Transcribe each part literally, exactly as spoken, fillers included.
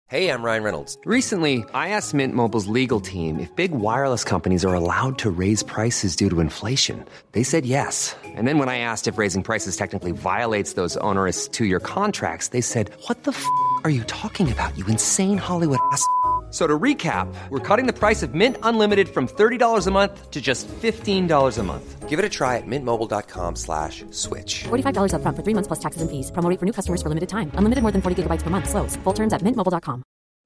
Hey, I'm Ryan Reynolds. Recently, I asked Mint Mobile's legal team if big wireless companies are allowed to raise prices due to inflation. They said yes. And then when I asked if raising prices technically violates those onerous two-year contracts, they said, "What the f*** are you talking about, you insane Hollywood ass?" So to recap, we're cutting the price of Mint Unlimited from thirty dollars a month to just fifteen dollars a month. Give it a try at mintmobile.com slash switch. forty-five dollars up front for three months plus taxes and fees. Promo rate for new customers for limited time. Unlimited more than forty gigabytes per month. Slows full terms at mint mobile dot com.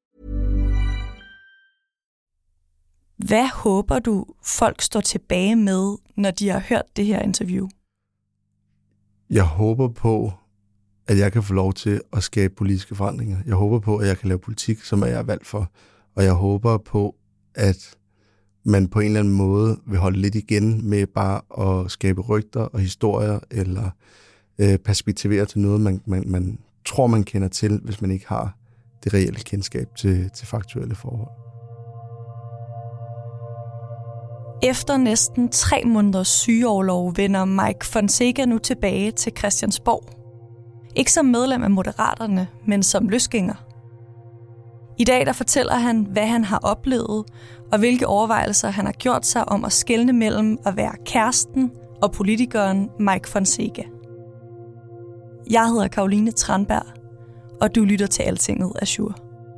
Hvad håber du, folk står tilbage med, når de har hørt det her interview? Jeg håber på, at jeg kan få lov til at skabe politiske forandringer. Jeg håber på, at jeg kan lave politik, som jeg er valgt for. Og jeg håber på, at man på en eller anden måde vil holde lidt igen med bare at skabe rygter og historier, eller øh, perspektivere til noget, man, man, man tror, man kender til, hvis man ikke har det reelle kendskab til, til faktuelle forhold. Efter næsten tre måneders sygeorlov vender Mike Fonseca nu tilbage til Christiansborg. Ikke som medlem af Moderaterne, men som løsgænger. I dag der fortæller han, hvad han har oplevet, og hvilke overvejelser han har gjort sig om at skelne mellem at være kæresten og politikeren Mike Fonseca. Jeg hedder Caroline Tranberg, og du lytter til Altinget Azure.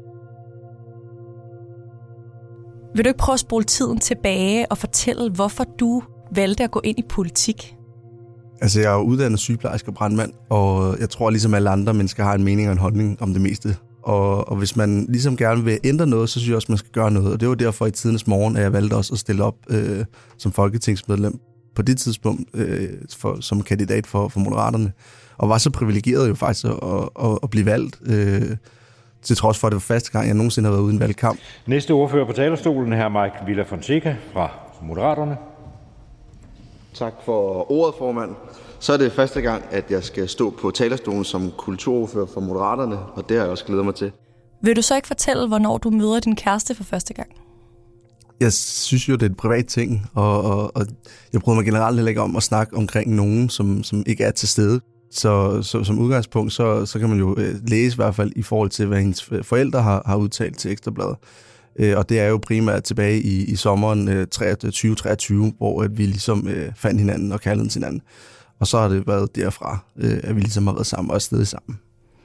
Vil du ikke prøve at spole tiden tilbage og fortælle, hvorfor du valgte at gå ind i politik? Altså, jeg er uddannet sygeplejerske og brandmand, og jeg tror, ligesom alle andre mennesker har en mening og en holdning om det meste. Og, og hvis man ligesom gerne vil ændre noget, så synes jeg også, man skal gøre noget. Og det var derfor i tidernes morgen, at jeg valgte også at stille op øh, som folketingsmedlem på det tidspunkt øh, for, som kandidat for, for Moderaterne. Og var så privilegeret jo faktisk at, at, at blive valgt, øh, til trods for, at det var første gang, jeg nogensinde har været ude i en valgkamp. Næste ordfører på talerstolen er Mike Villa Fonseca fra Moderaterne. Tak for ordet, formand. Så er det første gang, at jeg skal stå på talerstolen som kulturordfører for Moderaterne, og det har jeg også glædet mig til. Vil du så ikke fortælle, hvornår du møder din kæreste for første gang? Jeg synes jo, det er et privat ting, og, og, og jeg bryder mig generelt heller ikke om at snakke omkring nogen, som, som ikke er til stede. Så, så som udgangspunkt, så, så kan man jo læse i hvert fald i forhold til, hvad hendes forældre har, har udtalt til Ekstra Bladet. Øh, og det er jo primært tilbage i, i sommeren øh, tyve treogtyve, hvor at vi ligesom øh, fandt hinanden og kaldede hinanden. Og så har det været derfra, øh, at vi ligesom har været sammen og stadig sammen.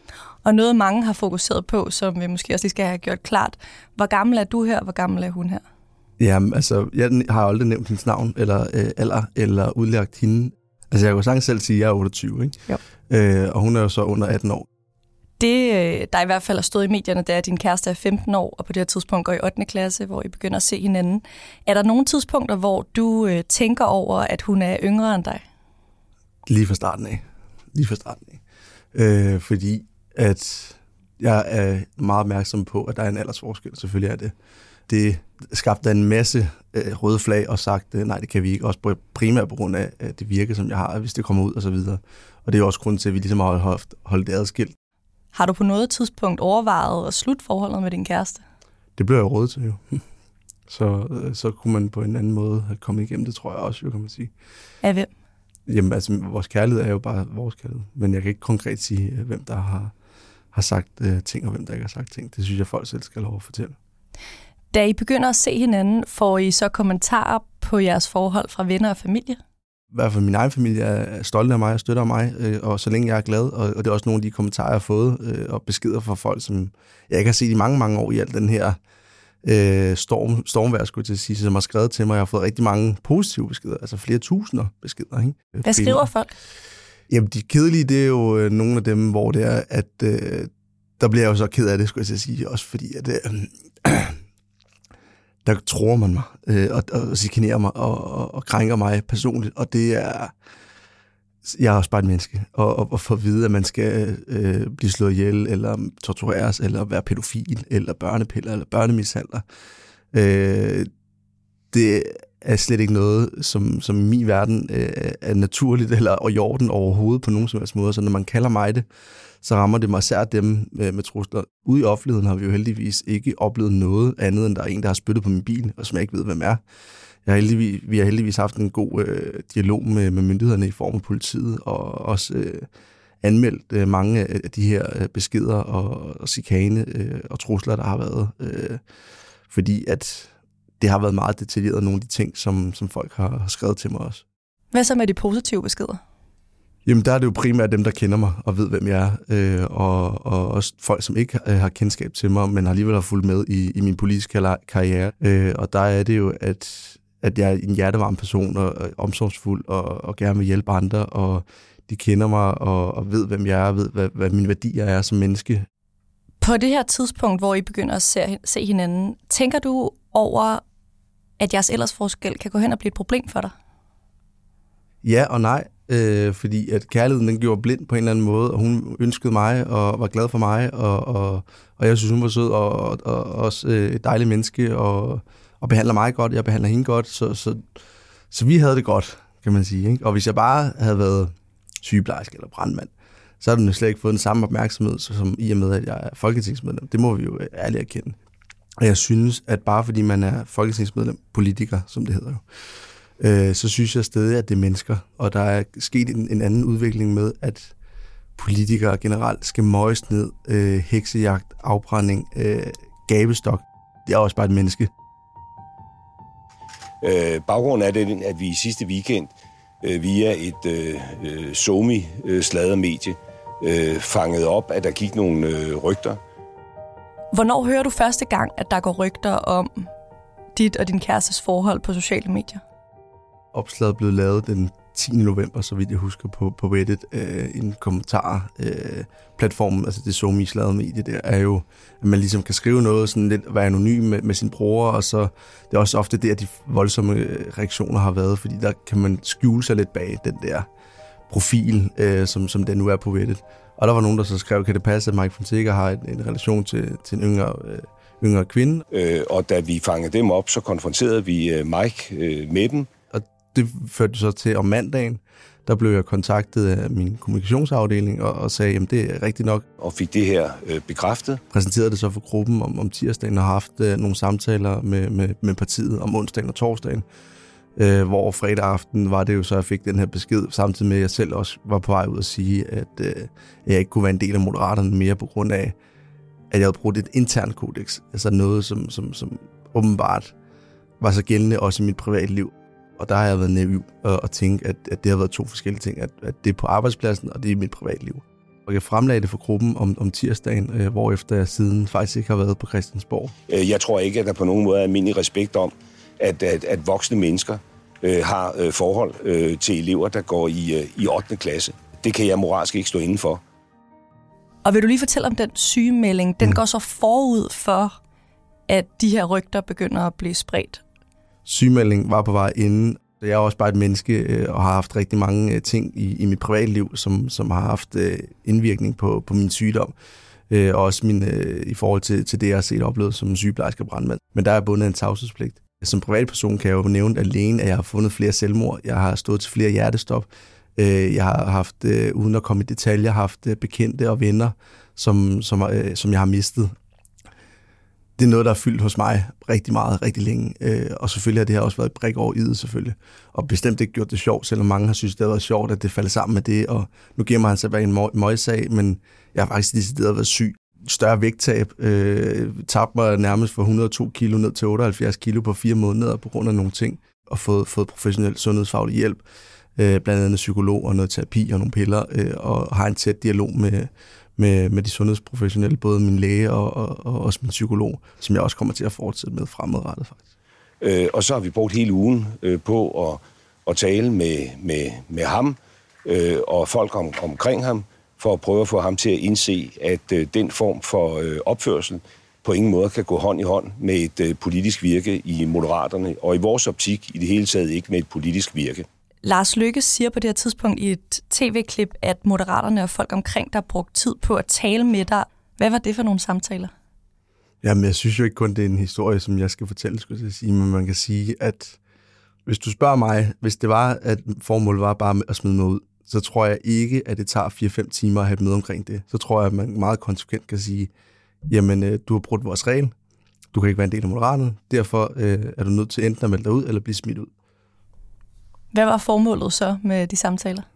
Og noget mange har fokuseret på, som vi måske også lige skal have gjort klart. Hvor gammel er du her, hvor gammel er hun her? Jamen, altså, jeg har aldrig nævnt hendes navn, eller øh, alder, eller udlagt hende. Altså, jeg kan jo sagtens selv sige, at jeg er otteogtyve, ikke? Jo. Øh, og hun er jo så under atten år. Det, der i hvert fald har stået i medierne, det er, at din kæreste er femten år, og på det her tidspunkt går i ottende klasse, hvor I begynder at se hinanden. Er der nogle tidspunkter, hvor du øh, tænker over, at hun er yngre end dig? Lige fra starten af. Lige fra starten af. Øh, fordi at jeg er meget opmærksom på, at der er en aldersforskel. Selvfølgelig er det. Det skabte en masse øh, røde flag og sagt, øh, nej, det kan vi ikke. Også primært på grund af at det virke, som jeg har, hvis det kommer ud og så videre. Og det er også grunden til, at vi ligesom har holdt, holdt det adskilt. Har du på noget tidspunkt overvejet at slutte forholdet med din kæreste? Det blev jeg jo råd til jo. Så, så kunne man på en anden måde have kommet igennem det, tror jeg også, jo, kan man sige. Af hvem? Jamen, altså, vores kærlighed er jo bare vores kærlighed. Men jeg kan ikke konkret sige, hvem der har, har sagt uh, ting, og hvem der ikke har sagt ting. Det synes jeg, folk selv skal lov at fortælle. Da I begynder at se hinanden, får I så kommentarer på jeres forhold fra venner og familie? I hvert fald min egen familie er stolte af mig og støtter mig, øh, og så længe jeg er glad, og, og det er også nogle af de kommentarer, jeg har fået, øh, og beskeder fra folk, som jeg ikke har set i mange, mange år i alt den her øh, storm, stormvejr, skulle jeg til at sige, som har skrevet til mig. Jeg har fået rigtig mange positive beskeder, altså flere tusinder beskeder. Ikke? Hvad skriver folk? Jamen, de kedelige, det er jo øh, nogle af dem, hvor det er, at øh, der bliver jeg jo så ked af det, skulle jeg til at sige, også fordi, at øh, der tror man mig, øh, og, og chikanerer mig, og, og, og krænker mig personligt, og det er, jeg er også bare et menneske, og, og, og for at vide, at man skal øh, blive slået ihjel, eller tortureres, eller være pædofil, eller børnepiller, eller børnemishandler, øh, det er slet ikke noget, som, som i min verden øh, er naturligt, eller og i orden overhovedet på nogen som helst måde, så når man kalder mig det, så rammer det mig særligt dem med, med trusler. Ude i offentligheden har vi jo heldigvis ikke oplevet noget andet, end der er en, der har spyttet på min bil, og som jeg ikke ved, hvem er. Jeg har heldigvis, vi har heldigvis haft en god øh, dialog med, med myndighederne i form af politiet, og også øh, anmeldt øh, mange af de her øh, beskeder og, og chikane øh, og trusler, der har været. Øh, fordi at det har været meget detaljeret, nogle af de ting, som, som folk har, har skrevet til mig også. Hvad så med de positive beskeder? Jamen, der er det jo primært dem, der kender mig og ved, hvem jeg er, øh, og, og også folk, som ikke øh, har kendskab til mig, men har alligevel har fulgt med i, i min politiske karriere. Øh, og der er det jo, at, at jeg er en hjertevarm person og, og omsorgsfuld og, og gerne vil hjælpe andre, og de kender mig og, og ved, hvem jeg er, og ved, hvad, hvad mine værdier er som menneske. På det her tidspunkt, hvor I begynder at se, se hinanden, tænker du over, at jeres aldersforskel kan gå hen og blive et problem for dig? Ja og nej. Øh, fordi at kærligheden, den gjorde blind på en eller anden måde, og hun ønskede mig og var glad for mig, og, og, og jeg synes, hun var sød og, og, og også et dejligt menneske, og, og behandler mig godt, jeg behandler hende godt, så, så, så vi havde det godt, kan man sige. Ikke? Og hvis jeg bare havde været sygeplejerske eller brandmand, så havde den jo slet ikke fået den samme opmærksomhed, som i og med, at jeg er folketingsmedlem. Det må vi jo ærligt erkende. Og jeg synes, at bare fordi man er folketingsmedlem, politiker, som det hedder jo, så synes jeg stadig, at det er mennesker. Og der er sket en, en anden udvikling med, at politikere generelt skal møjes ned, øh, heksejagt, afbrænding, øh, gabestok. Det er også bare et menneske. Øh, baggrunden er det, at vi i sidste weekend øh, via et øh, somi-sladdermedie øh, fangede op, at der gik nogle øh, rygter. Hvornår hører du første gang, at der går rygter om dit og din kærestes forhold på sociale medier? Opslaget blev lavet den tiende november, så vidt jeg husker, på, på Reddit. Øh, en kommentarplatform, øh, altså det somi-sladder medie der, er jo, at man ligesom kan skrive noget, sådan lidt være anonym med, med sin bror, og så det er også ofte der, de voldsomme reaktioner har været, fordi der kan man skjule sig lidt bag den der profil, øh, som, som den nu er på Reddit. Og der var nogen, der så skrev, kan det passe, at Mike Fonseca har en, en relation til, til en yngre, øh, yngre kvinde? Øh, og da vi fangede dem op, så konfronterede vi øh, Mike øh, med dem. Det førte så til om mandagen, der blev jeg kontaktet af min kommunikationsafdeling og, og sagde, at det er rigtigt nok. Og fik det her øh, bekræftet. Præsenterede det så for gruppen om, om tirsdagen og har haft øh, nogle samtaler med, med, med partiet om onsdagen og torsdagen. Øh, hvor fredag aften var det jo så, at jeg fik den her besked, samtidig med at jeg selv også var på vej ud at sige, at øh, jeg ikke kunne være en del af Moderaterne mere på grund af, at jeg havde brugt et internt kodex. Altså noget, som, som, som åbenbart var så gældende også i mit privatliv. Og der har jeg været naiv og tænkt, at, at det har været to forskellige ting. At, at det er på arbejdspladsen, og det er i mit privatliv. Og jeg fremlagde det for gruppen om, om tirsdagen, øh, hvorefter jeg siden faktisk ikke har været på Christiansborg. Jeg tror ikke, at der på nogen måde er almindelig respekt om, at, at, at voksne mennesker øh, har øh, forhold øh, til elever, der går i, øh, i ottende klasse. Det kan jeg moralsk ikke stå inden for. Og vil du lige fortælle om den sygemelding? Den mm. går så forud for, at de her rygter begynder at blive spredt. Sygemelding var på vej inden. Jeg er også bare et menneske øh, og har haft rigtig mange øh, ting i, i mit privatliv, som, som har haft øh, indvirkning på, på min sygdom. Øh, og også min, øh, i forhold til, til det, jeg har set og oplevet som sygeplejerske og brandmand. Men der er bundet en tavshedspligt. Som privatperson kan jeg jo nævne alene, at jeg har fundet flere selvmord. Jeg har stået til flere hjertestop. Øh, jeg har haft, øh, uden at komme i detaljer, haft øh, bekendte og venner, som, som, øh, som jeg har mistet. Det er noget, der er fyldt hos mig rigtig meget, rigtig længe. Øh, og selvfølgelig har det her også været et brik over idet, selvfølgelig. Og bestemt ikke gjort det sjovt, selvom mange har synes, det har været sjovt, at det falder sammen med det. Og nu gemmer han sig bag en møgssag, men jeg har faktisk decideret været syg. Større vægttab. Øh, tabte mig nærmest fra et hundrede og to kilo ned til otteoghalvfjerds kilo på fire måneder på grund af nogle ting. Og fået, fået professionel sundhedsfaglig hjælp. Øh, blandt andet psykolog og noget terapi og nogle piller. Øh, og har en tæt dialog med... Med, med de sundhedsprofessionelle, både min læge og, og, og også min psykolog, som jeg også kommer til at fortsætte med fremadrettet faktisk. Øh, og så har vi brugt hele ugen øh, på at, at tale med, med, med ham øh, og folk om, omkring ham, for at prøve at få ham til at indse, at øh, den form for øh, opførsel på ingen måde kan gå hånd i hånd med et øh, politisk virke i Moderaterne, og i vores optik i det hele taget ikke med et politisk virke. Lars Løkke siger på det her tidspunkt i et tv-klip, at Moderaterne og folk omkring der brugt tid på at tale med dig. Hvad var det for nogle samtaler? Jamen, jeg synes jo ikke kun, det er en historie, som jeg skal fortælle, skulle jeg sige, men man kan sige, at hvis du spørger mig, hvis det var, at formålet var bare at smide mig ud, så tror jeg ikke, at det tager fire fem timer at have et møde omkring det. Så tror jeg, at man meget konsekvent kan sige, jamen, du har brudt vores regel, du kan ikke være en del af Moderaterne, derfor øh, er du nødt til enten at melde dig ud eller blive smidt ud. Hvad var formålet så med de samtaler?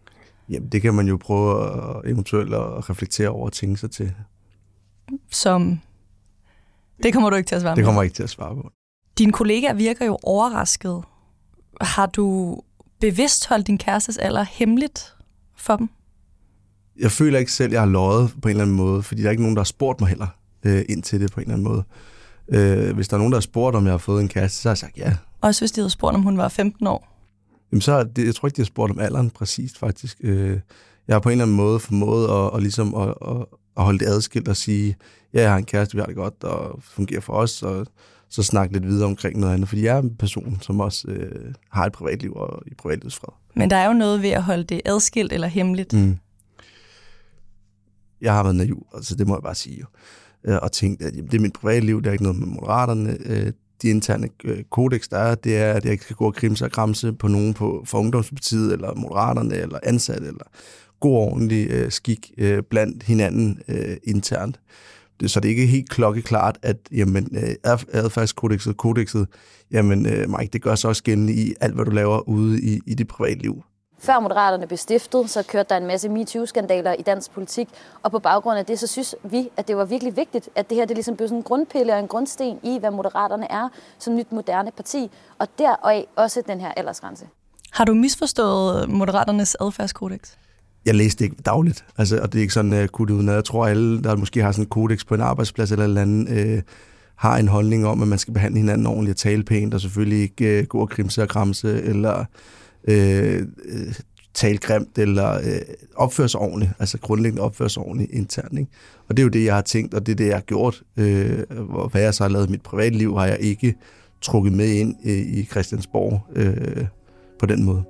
Jamen, det kan man jo prøve at, eventuelt at reflektere over og tænke sig til. Som... Det kommer du ikke til at svare på. Det kommer jeg ikke til at svare på. Dine kollegaer virker jo overrasket. Har du bevidst holdt din kærestes alder hemmeligt for dem? Jeg føler ikke selv, at jeg har løjet på en eller anden måde, fordi der er ikke nogen, der har spurgt mig heller øh, ind til det på en eller anden måde. Øh, hvis der er nogen, der har spurgt, om jeg har fået en kæreste, så har jeg sagt ja. Også hvis de havde spurgt, om hun var femten år? Jamen, så er det, jeg tror ikke, de har spurgt om alderen præcist, faktisk. Øh, jeg har på en eller anden måde formået at, at, ligesom at, at, at holde det adskilt og sige, ja, jeg har en kæreste, vi har det godt, og fungerer for os, og så snakke lidt videre omkring noget andet. Fordi jeg er en person, som også øh, har et privatliv og i privatlivsfred. Men der er jo noget ved at holde det adskilt eller hemmeligt. Mm. Jeg har været naiv, altså det må jeg bare sige jo. Og tænkt, at jamen, det er mit privatliv, det er ikke noget med Moderaterne. De interne kodex, der er, det er, at jeg ikke skal gå og krimse og kramse på nogen på, for Ungdomspartiet, eller Moderaterne, eller ansatte, eller god ordentlig øh, skik øh, blandt hinanden øh, internt. Så det er ikke helt klokkeklart, at jamen, øh, adfærdskodexet, kodexet, jamen øh, Mike, det gør så også gældende i alt, hvad du laver ude i, i dit privatliv. Før Moderaterne blev stiftet, så kørte der en masse MeToo-skandaler i dansk politik, og på baggrund af det, så synes vi, at det var virkelig vigtigt, at det her det ligesom blev sådan en grundpille og en grundsten i, hvad Moderaterne er som nyt moderne parti, og deraf også den her aldersgrænse. Har du misforstået Moderaternes adfærdskodex? Jeg læste ikke dagligt, altså, og det er ikke sådan uh, kudt uden. Jeg tror, alle, der måske har sådan en kodex på en arbejdsplads eller eller andet, øh, har en holdning om, at man skal behandle hinanden ordentligt og tale pænt, og selvfølgelig ikke uh, gå og krimse og kramse, eller Øh, tale grimt eller øh, opføre sig ordentligt, altså grundlæggende opføre sig ordentligt internt. Ikke? Og det er jo det, jeg har tænkt, og det er det, jeg har gjort. Øh, og hvad jeg så har lavet i mit privatliv, har jeg ikke trukket med ind øh, i Christiansborg øh, på den måde.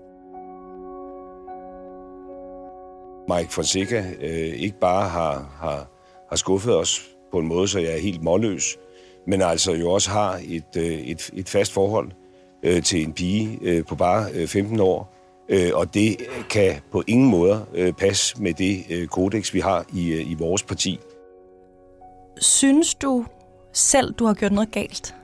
Mike Fonseca øh, ikke bare har, har, har skuffet os på en måde, så jeg er helt målløs, men altså jo også har et, øh, et, et fast forhold til en pige øh, på bare øh, femten år, øh, og det kan på ingen måder øh, passe med det øh, kodex, vi har i, øh, i vores parti. Synes du selv, du har gjort noget galt?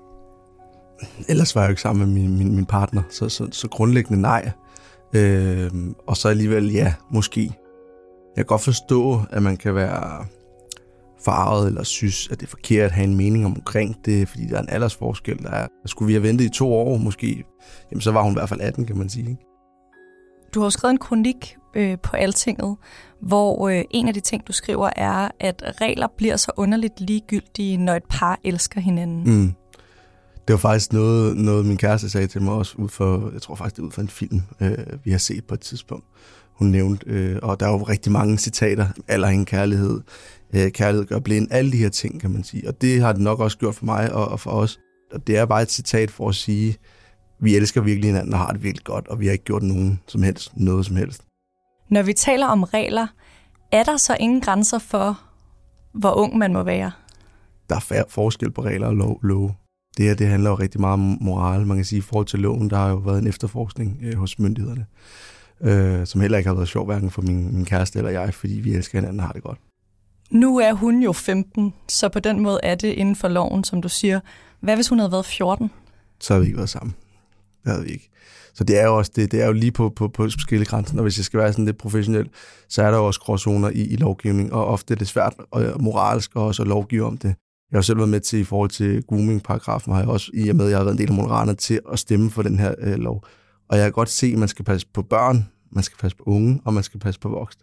Ellers var jeg jo ikke sammen med min, min, min partner, så, så, så grundlæggende nej. Øh, og så alligevel ja, måske. Jeg kan godt forstå, at man kan være forarvet eller synes, at det er forkert at have en mening omkring det, fordi der er en aldersforskel, der er. Skulle vi have ventet i to år måske, jamen så var hun i hvert fald atten, kan man sige. Ikke? Du har jo skrevet en kronik øh, på Altinget, hvor øh, en af de ting, du skriver, er, at regler bliver så underligt ligegyldige, når et par elsker hinanden. Mm. Det var faktisk noget, noget min kæreste sagde til mig også, ud for, jeg tror faktisk det er ud fra en film, øh, vi har set på et tidspunkt. Hun nævnte, øh, og der er jo rigtig mange citater, alder ingen kærlighed, øh, kærlighed gør blind, alle de her ting, kan man sige. Og det har det nok også gjort for mig og, og for os. Og det er bare et citat for at sige, vi elsker virkelig hinanden og har det virkelig godt, og vi har ikke gjort nogen som helst, noget som helst. Når vi taler om regler, er der så ingen grænser for, hvor ung man må være? Der er færre forskel på regler og lov, love. Det her, det handler jo rigtig meget om moral. Man kan sige, i forhold til loven, der har jo været en efterforskning øh, hos myndighederne, øh, som heller ikke har været sjov, hverken for min, min kæreste eller jeg, fordi vi elsker hinanden og har det godt. Nu er hun jo femten, så på den måde er det inden for loven, som du siger. Hvad hvis hun havde været fjorten? Så havde vi ikke været sammen. Det havde vi ikke. Så det er jo også det, det er jo lige på, på, på skillegrænsen, og hvis jeg skal være sådan lidt professionel, så er der jo også gråzoner i, i lovgivning, og ofte er det svært og moralsk også at lovgive om det. Jeg har selv været med til, i forhold til grooming-paragrafen, har jeg også, i og med, at jeg har været en del af Moderaterne, til at stemme for den her øh, lov. Og jeg kan godt se, at man skal passe på børn, man skal passe på unge, og man skal passe på voksne.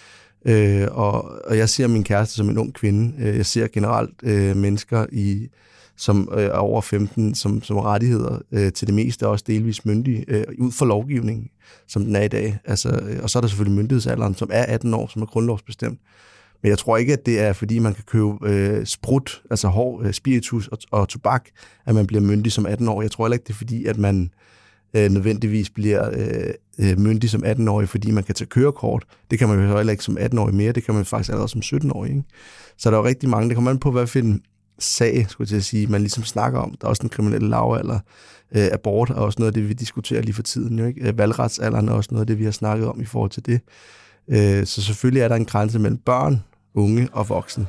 Øh, og, og jeg ser min kæreste som en ung kvinde. Øh, jeg ser generelt øh, mennesker, i, som øh, er over femten, som, som rettigheder øh, til det meste, også delvis myndige, øh, ud for lovgivningen, som den er i dag. Altså, øh, og så er der selvfølgelig myndighedsalderen, som er atten år, som er grundlovsbestemt. Men jeg tror ikke, at det er, fordi man kan købe øh, sprut, altså hård, øh, spiritus og, og tobak, at man bliver myndig som atten år. Jeg tror heller ikke, det er fordi, at man øh, nødvendigvis bliver øh, myndig som atten-årig, fordi man kan tage kørekort. Det kan man jo heller ikke som atten-årig mere, det kan man faktisk allerede som sytten-årig. Ikke? Så der er jo rigtig mange, det kommer an på, hvad for en sag, skulle jeg til at sige, man ligesom snakker om. Der er også den kriminelle lavalder, øh, abort er også noget af det, vi diskuterer lige for tiden. Jo, ikke? Valgretsalderen er også noget af det, vi har snakket om i forhold til det. Øh, så selvfølgelig er der en grænse mellem børn, unge og voksne.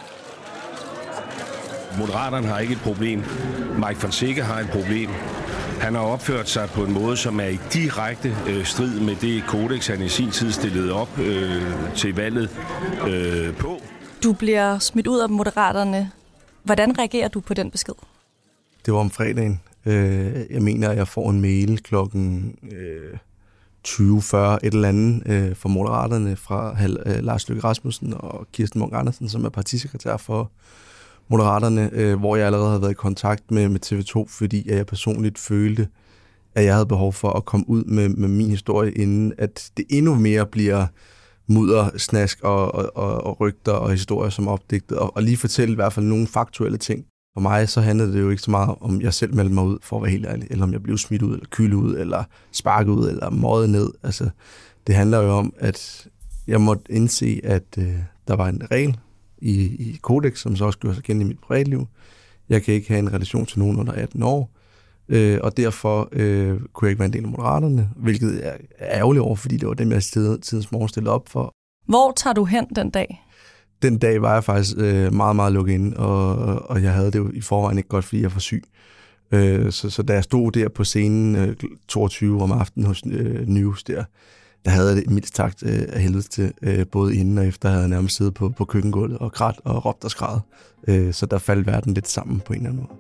Moderaterne har ikke et problem. Mike Fonseca har et problem. Han har opført sig på en måde, som er i direkte øh, strid med det kodex, han i sin tid stillede op øh, til valget øh, på. Du bliver smidt ud af Moderaterne. Hvordan reagerer du på den besked? Det var om fredagen. Jeg mener, at jeg får en mail klokken tyve fyrre et eller andet fra Moderaterne fra Lars Løkke Rasmussen og Kirsten Munk Andersen, som er partisekretær for Moderaterne, hvor jeg allerede havde været i kontakt med, med T V to, fordi jeg personligt følte, at jeg havde behov for at komme ud med, med min historie, inden at det endnu mere bliver mudder, snask og, og, og rygter og historier som opdigtet, og, og lige fortælle i hvert fald nogle faktuelle ting. For mig så handlede det jo ikke så meget om, jeg selv meldte mig ud, for at være helt ærlig, eller om jeg blev smidt ud, eller kylet ud, eller sparket ud, eller møjet ned. Altså, det handler jo om, at jeg måtte indse, at øh, der var en regel i, i Codex, som så også gjorde sig igen i mit privatliv. Jeg kan ikke have en relation til nogen under atten år, øh, og derfor øh, kunne jeg ikke være en del af Moderaterne, hvilket er ærgerligt over, fordi det var dem, jeg tidens morgen stillede op for. Hvor tager du hen den dag? Den dag var jeg faktisk øh, meget, meget lukket inde, og, og jeg havde det jo i forvejen ikke godt, fordi jeg var syg. Øh, så, så da jeg stod der på scenen øh, toogtyve om aftenen hos øh, News der, der havde jeg det mildt takt øh, af helvede til, øh, både inden og efter, havde jeg nærmest siddet på, på køkkengulvet og grædt og råbt og skrædet. Øh, så der faldt verden lidt sammen på en eller anden måde.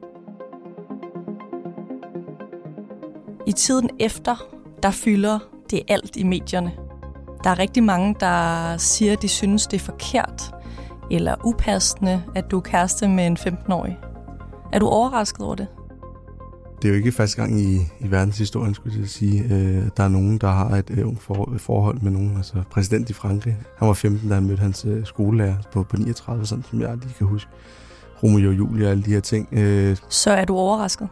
I tiden efter, der fylder det alt i medierne. Der er rigtig mange, der siger, at de synes, det er forkert eller upassende, at du er kæreste med en femten-årig. Er du overrasket over det? Det er jo ikke første gang i, i verdenshistorien, skulle jeg sige. Øh, der er nogen, der har et øh, for, forhold med nogen. Altså præsident i Frankrig. Han var femten, da han mødte hans øh, skolelærer på, på niogtredive, sådan som jeg lige kan huske. Romeo og Julie og alle de her ting. Øh, Så er du overrasket?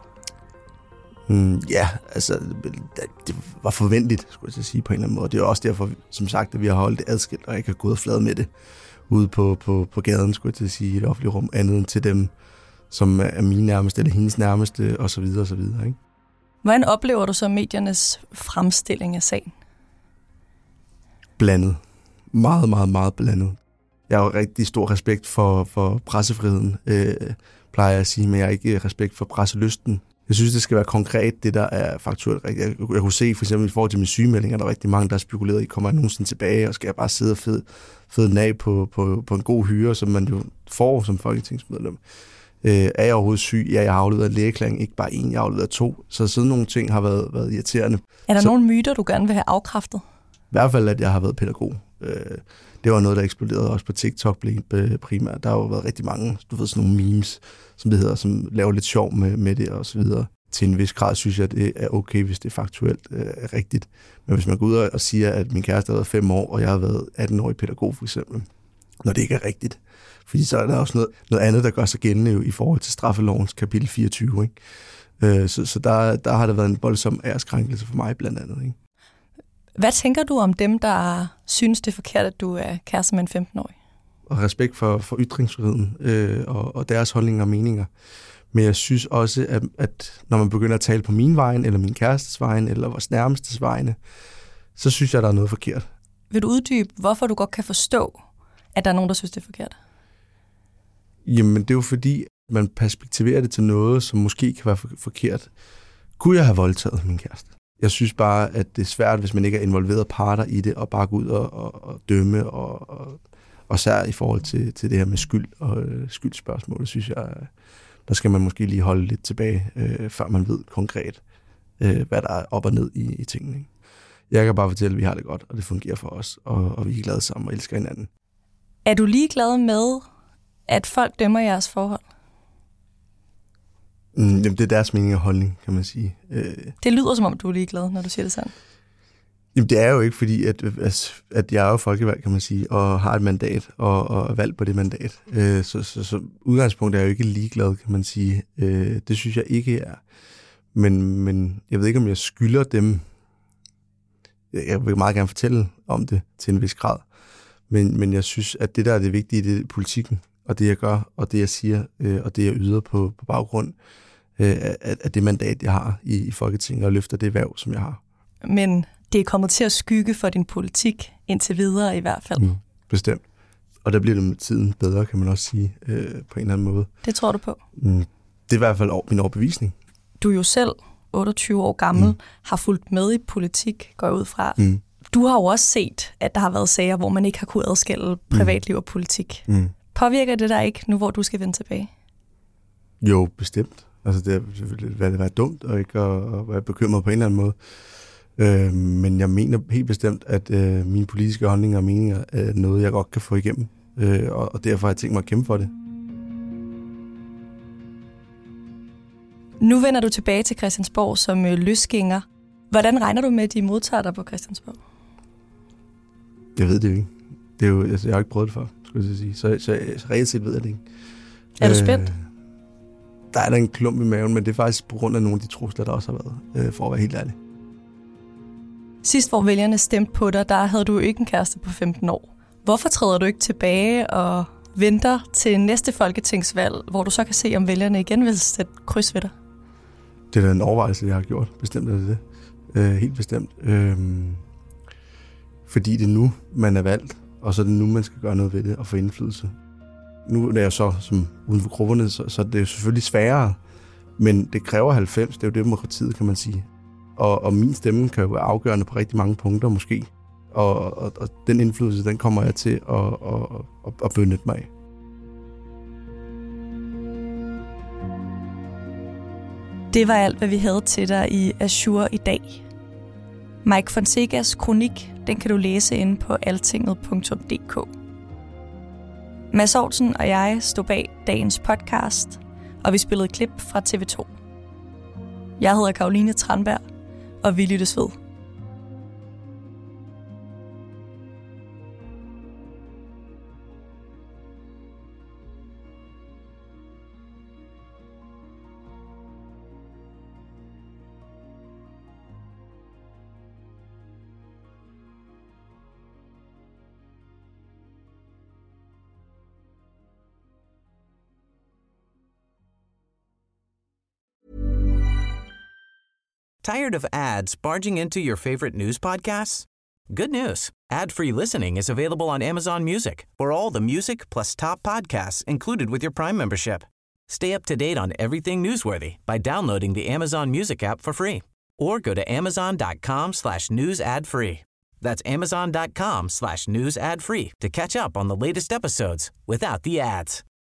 Mm, ja, altså, det var forventeligt, skulle jeg sige, på en eller anden måde. Det er også derfor, som sagt, at vi har holdt det adskilt, og jeg ikke har gået flad med det ude på, på, på gaden, skulle jeg sige, i det offentlige rum, andet end til dem, som er mine nærmeste, eller hendes nærmeste, og så videre, og så videre, ikke? Hvordan oplever du så mediernes fremstilling af sagen? Blandet. Meget, meget, meget blandet. Jeg har jo rigtig stor respekt for, for pressefriheden, øh, plejer jeg at sige, men jeg har ikke respekt for presselysten. Jeg synes, det skal være konkret, det der er faktuelt rigtigt. Jeg, jeg kunne se for eksempel i forhold til mine sygemeldinger, der er rigtig mange, der har spekuleret i, kommer jeg nogensinde tilbage, og skal jeg bare sidde og fede, fede den af på, på, på en god hyre, som man jo får som folketingsmedlem. Øh, er jeg overhovedet syg? Ja, jeg har afleveret lægeerklæring, ikke bare en, jeg har afleveret to. Så sådan nogle ting har været, været irriterende. Er der så, nogle myter, du gerne vil have afkræftet? I hvert fald, at jeg har været pædagog. Øh, det var noget, der eksploderede også på TikTok primært. Der har jo været rigtig mange, du ved, sådan nogle memes, som det hedder, som laver lidt sjov med, med det og så videre. Til en vis grad synes jeg, at det er okay, hvis det er faktuelt øh, er rigtigt. Men hvis man går ud og siger, at min kæreste har været fem år, og jeg har været atten-årig pædagog for eksempel, når det ikke er rigtigt. Fordi så er der også noget, noget andet, der gør sig gældende i forhold til straffelovens kapitel fireogtyve. Ikke? Øh, så så der, der har der været en voldsom æreskrænkelse for mig blandt andet. Ikke? Hvad tænker du om dem, der synes, det er forkert, at du er kæreste med en femten-årig? Og respekt for, for ytringsfriheden øh, og, og deres holdninger og meninger. Men jeg synes også, at, at når man begynder at tale på min vegne, eller min kærestes vegne, eller vores nærmestes vegne, så synes jeg, der er noget forkert. Vil du uddybe, hvorfor du godt kan forstå, at der er nogen, der synes, det er forkert? Jamen, det er jo fordi, man perspektiverer det til noget, som måske kan være forkert. Kunne jeg have voldtaget min kæreste? Jeg synes bare, at det er svært, hvis man ikke er involveret parter i det, og bare gå ud og, og, og dømme, og, og, og sær i forhold til, til det her med skyld og øh, skyldspørgsmål, synes jeg, der skal man måske lige holde lidt tilbage, øh, før man ved konkret, øh, hvad der er op og ned i, i tingene. Ikke? Jeg kan bare fortælle, at vi har det godt, og det fungerer for os, og, og vi er glade sammen og elsker hinanden. Er du ligeglad med, at folk dømmer jeres forhold? Mm, jamen, det er deres mening og holdning, kan man sige. Øh, det lyder, som om du er ligeglad, når du siger det sådan. Jamen, det er jo ikke, fordi at, at jeg er jo folkevalgt, kan man sige, og har et mandat, og, og er valgt på det mandat. Øh, så, så, så udgangspunkt er jeg jo ikke ligeglad, kan man sige. Øh, det synes jeg ikke er. Men, men jeg ved ikke, om jeg skylder dem. Jeg vil meget gerne fortælle om det til en vis grad. Men, men jeg synes, at det der er det vigtige, det er politikken, og det jeg gør, og det jeg siger, øh, og det jeg yder på, på baggrund øh, af, af det mandat, jeg har i, i Folketinget, og løfter det værv, som jeg har. Men det er kommet til at skygge for din politik, indtil videre i hvert fald. Mm, bestemt. Og der bliver det med tiden bedre, kan man også sige, øh, på en eller anden måde. Det tror du på? Mm, det er i hvert fald min overbevisning. Du er jo selv otteogtyve år gammel, mm. har fulgt med i politik, går jeg ud fra. Mm. Du har jo også set, at der har været sager, hvor man ikke har kunnet adskille privatliv og politik. Mm. Påvirker det dig ikke, nu hvor du skal vende tilbage? Jo, bestemt. Altså, det vil være dumt og ikke at, at være bekymret på en eller anden måde. Øh, men jeg mener helt bestemt, at øh, mine politiske holdninger og meninger er noget, jeg godt kan få igennem. Øh, og, og derfor har jeg tænkt mig at kæmpe for det. Nu vender du tilbage til Christiansborg som øh, løsgænger. Hvordan regner du med, at de modtager dig på Christiansborg? Jeg ved det jo ikke. Det er jo, altså, jeg har ikke prøvet det før, skulle jeg sige. Så, så, så reelt set ved jeg det ikke. Er du spændt? Øh, der er der en klump i maven, men det er faktisk på grund af nogle af de trusler, der også har været, øh, for at være helt ærlig. Sidst, hvor vælgerne stemte på dig, der havde du jo ikke en kæreste på femten år. Hvorfor træder du ikke tilbage og venter til næste folketingsvalg, hvor du så kan se, om vælgerne igen vil sætte kryds ved dig? Det er da en overvejelse, jeg har gjort. Bestemt er det det. Øh, helt bestemt. Øh, fordi det er nu, man er valgt, og så er det nu, man skal gøre noget ved det og få indflydelse. Nu er jeg så som uden for grupperne, så, så det er jo selvfølgelig sværere, men det kræver halvfems, det er jo demokratiet, kan man sige. Og, og min stemme kan jo være afgørende på rigtig mange punkter måske. Og, og, og den indflydelse, den kommer jeg til at, at, at, at benytte mig af. Det var alt, hvad vi havde til dig i Azure i dag. Mike Fonsecas kronik, den kan du læse inde på altinget punktum d k. Mads Aarhusen og jeg stod bag dagens podcast, og vi spillede klip fra T V to. Jeg hedder Caroline Tranberg, og vi lyttes ved. Tired of ads barging into your favorite news podcasts? Good news. Ad-free listening is available on Amazon Music for all the music plus top podcasts included with your Prime membership. Stay up to date on everything newsworthy by downloading the Amazon Music app for free or go to amazon.com slash news ad free. That's amazon.com slash news ad free to catch up on the latest episodes without the ads.